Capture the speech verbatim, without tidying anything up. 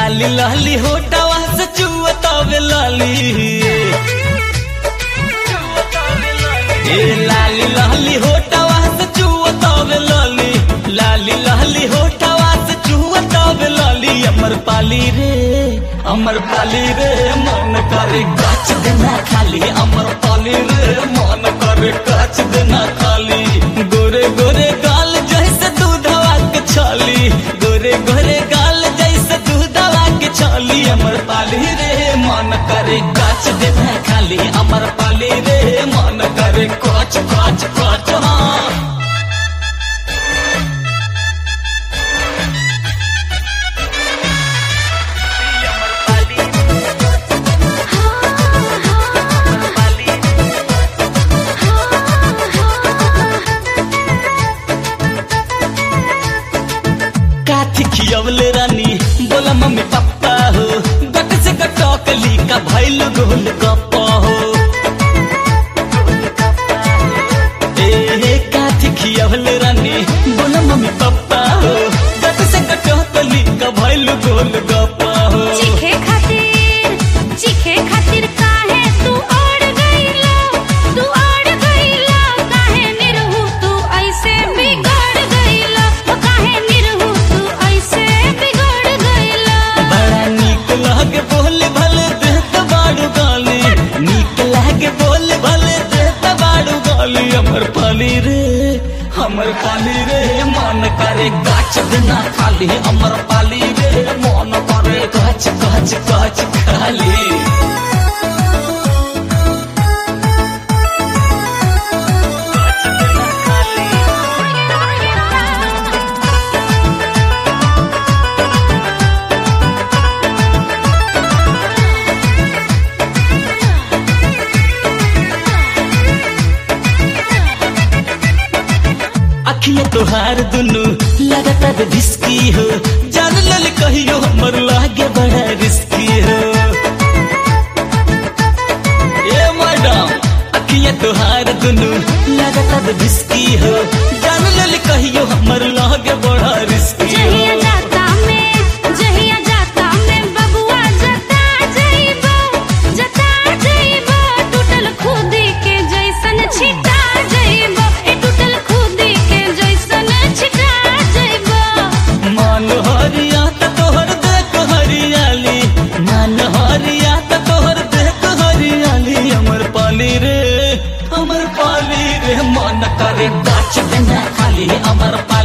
लाली लाली होटवा से चुअतावे लाली ए लाली लाली होटवा से चुअतावे लाली लाली लाली होटवा से चुअतावे लाली अमर पाली रे अमर पाली रे मन करे काच देना खाली अमर पाली रे मन करे काच देना खाली गोरे गोरे गाल जैसे दूधवा के छाली गोरे गोरे गाल जैसे दूधवा के छाली अमर पाली रे मन करे काच देना खाली अमर पाली रे मन करे काच काच काच हाँ खियवले रानी बोला मम्मी पापा हो गट से गटकली का भैल गोल गप्पा हो ए काठी खियवले रानी बोला मम्मी पापा हो गट से गटकली का भैल गोल गप्पा हो चीखे खातिर चीखे खातिर काहे तू अड़ गइलो तू अड़ गइलो काहे निरहु तू ऐसे बिगड़ गइलो काहे निरहु तू ऐसे बिगड़ गइलो बड़ा नीक लागे बोले भले देत बाड़ू गाली नीक लागे बोले भले देत बाड़ू गाली अमर पाली रे अमर पाली रे मन करे गाछ देना खाली अमर पाली रे मन करे गाछ गाछ गाछ खाली अखिया तोहार दुनु लगातार रिस्की हो जान लल कहियो हमर लागे बड़ा रिस्की हो ए मैडम अखिया तोहार दुनु लगातार रिस्की हो जान लल कहियो हमर लागे बड़ा रिस्की हो जहिया जाता में जहिया जाता में बबुआ जता जइबो जता जइबो टूटल खुदी के जैसन छिटा जइबो ए टूटल खुदी के जैसन छिटा जइबो मान हरिया त तोहर देख हरियाली मान हरिया त तोहर देख हरियाली अमर पाली रे अमर पाली रे मन करे गाछ देना खाली अमर पाली